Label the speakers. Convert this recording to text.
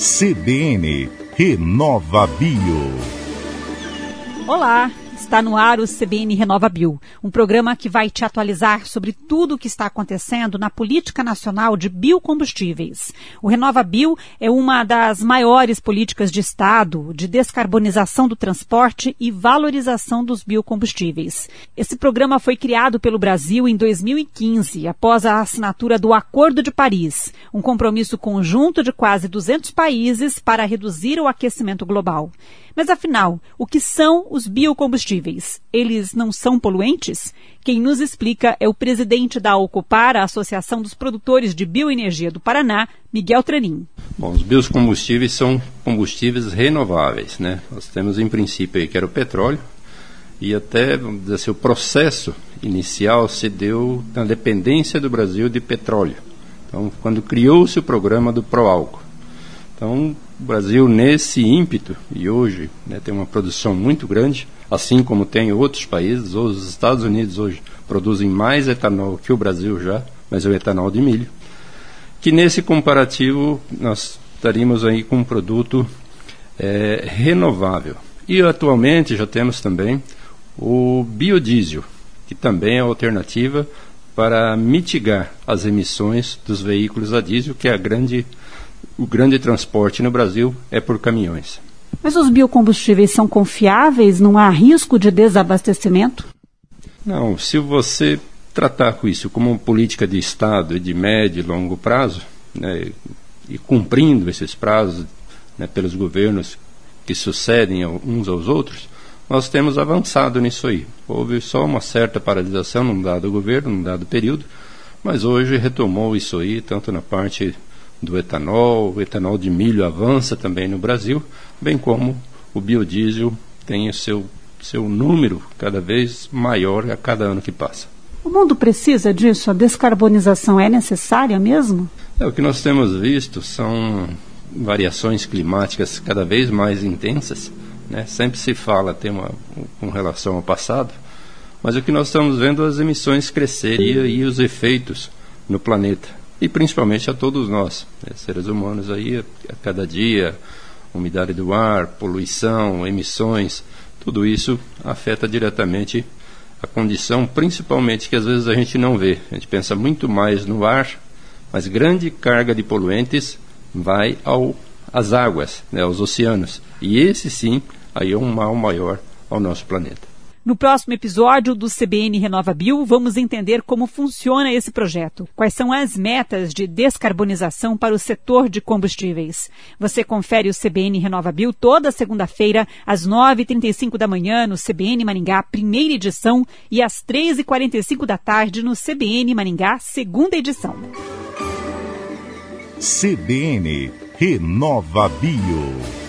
Speaker 1: CBN Renova Bio.
Speaker 2: Olá, está no ar o CBN Renova Bio, um programa que vai te atualizar sobre tudo o que está acontecendo na política nacional de biocombustíveis. O Renova Bio é uma das maiores políticas de Estado de descarbonização do transporte e valorização dos biocombustíveis. Esse programa foi criado pelo Brasil em 2015, após a assinatura do Acordo de Paris, um compromisso conjunto de quase 200 países para reduzir o aquecimento global. Mas afinal, o que são os biocombustíveis? Eles não são poluentes? Quem nos explica é o presidente da Ocupar, a Associação dos Produtores de Bioenergia do Paraná, Miguel Tranin.
Speaker 3: Bom, os biocombustíveis são combustíveis renováveis, né? Nós temos em princípio aí que era o petróleo e até, vamos dizer assim, o processo inicial se deu na dependência do Brasil de petróleo. Então, quando criou-se o programa do Proálcool. Então, o Brasil, nesse ímpeto, e hoje tem uma produção muito grande, assim como tem outros países, os Estados Unidos hoje produzem mais etanol que o Brasil já, mas é o etanol de milho, que nesse comparativo nós estaríamos aí com um produto renovável. E atualmente já temos também o biodiesel, que também é alternativa para mitigar as emissões dos veículos a diesel, que é o grande transporte no Brasil é por caminhões.
Speaker 2: Mas os biocombustíveis são confiáveis? Não há risco de desabastecimento?
Speaker 3: Não, se você tratar com isso como uma política de Estado e de médio e longo prazo, né, e cumprindo esses prazos pelos governos que sucedem uns aos outros, nós temos avançado nisso aí. Houve só uma certa paralisação num dado governo, num dado período, mas hoje retomou isso aí, tanto na parte do etanol, o etanol de milho avança também no Brasil, bem como o biodiesel tem o seu número cada vez maior a cada ano que passa.
Speaker 2: O mundo precisa disso? A descarbonização é necessária mesmo?
Speaker 3: O que nós temos visto são variações climáticas cada vez mais intensas, né? Sempre se fala com relação ao passado, mas o que nós estamos vendo é as emissões crescerem e os efeitos no planeta. E principalmente a todos nós, seres humanos aí, a cada dia, umidade do ar, poluição, emissões, tudo isso afeta diretamente a condição, principalmente que às vezes a gente não vê. A gente pensa muito mais no ar, mas grande carga de poluentes vai às águas, aos oceanos. E esse sim, aí é um mal maior ao nosso planeta.
Speaker 2: No próximo episódio do CBN Renova Bio, vamos entender como funciona esse projeto, quais são as metas de descarbonização para o setor de combustíveis. Você confere o CBN Renova Bio toda segunda-feira, às 9h35 da manhã, no CBN Maringá, primeira edição, e às 3h45 da tarde, no CBN Maringá, segunda edição.
Speaker 1: CBN Renova Bio.